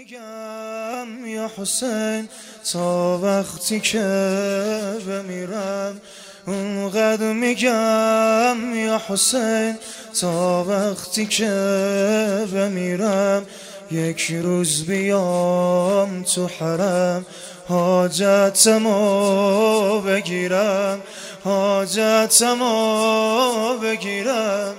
میگم یا حسین تا وقتی که بمیرم، اونقدر میگم یا حسین تا وقتی که بمیرم. یک روز بیام تو حرم، حاجتمو بگیرم، حاجتمو بگیرم،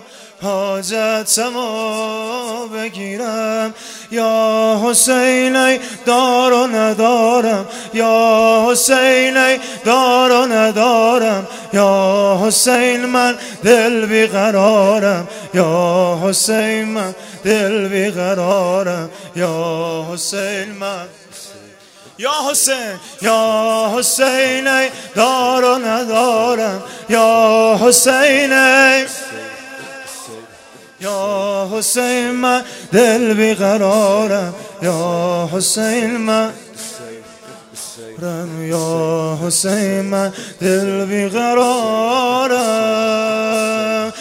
حاجتمو بگیرم. یا حسین ای دار و ندارم، یا حسین ای دار و ندارم، یا حسین من دل بیقرارم، یا حسین من دل بیقرارم، یا حسین من، یا حسین، یا حسین ای دار و ندارم، یا حسین ای، یا حسین من دل بیقرارم، یا حسین من، یا حسین من دل بیقرارم.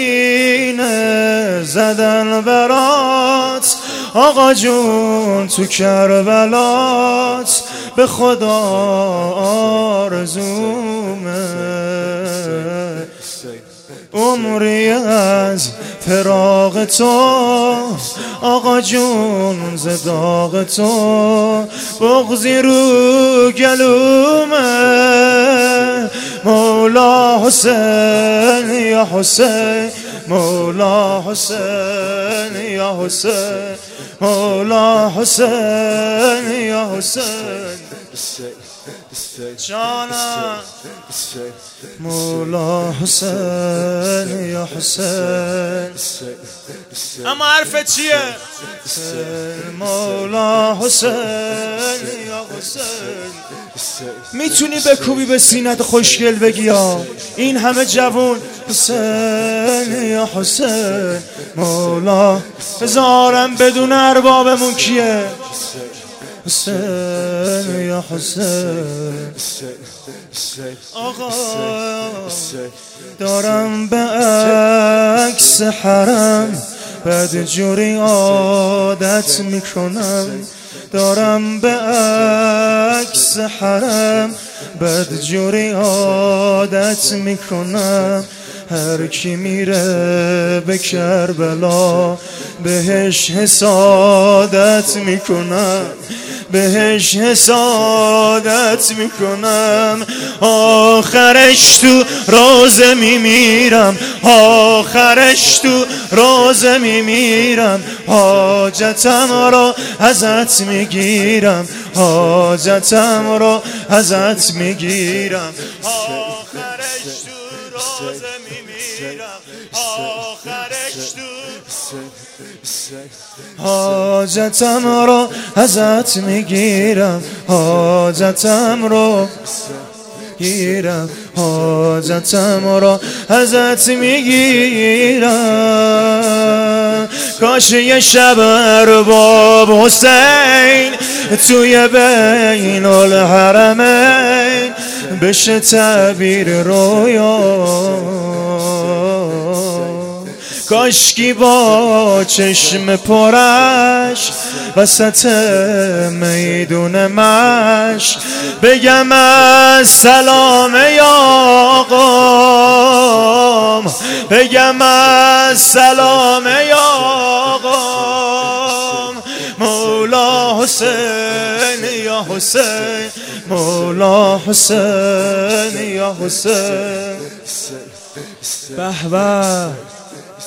سینه زدن برات آقا جون تو کربلات، به خدا آرزومه عمری از فراق تو، آقا جون ز داغ تو بغضی رو گلومه. مولا حسین یا حسین، مولا حسین یا حسین، مولا حسین یا حسین جانم، مولا حسین یا حسین. اما حرف چیه؟ مولا حسین یا حسین. میتونی بکوبی به سینت خوشگل بگی ها، این همه جوون حسین یا حسین. مولا بذارم بدون اربابمون کیه؟ حسین یا حسین. آقا دارم به عکس حرم بدجوری عادت میکنم، دارم به عکس حرم بدجوری عادت میکنم. هر کی میره به کربلا بهش حسادت میکنم، بهش حسادت میکنم. آخرش تو روزه میمیرم، آخرش تو روزه میمیرم. حاجتم رو ازت میگیرم، حاجتم رو ازت میگیرم. آخرش تو روزه میمیرم، آخرش تو حاجتم رو ازت میگیرم، حاجتم رو گیرم، حاجتم رو ازت میگیرم. کاش یه شب ارباب حسین توی بین الحرمین بشه تعبیر رویا. کاشکی با چشم پرش وسط میدون مشق بگم السلام یا آقام، بگم السلام یا آقام. مولا حسین یا حسین، مولا حسین یا حسین. به به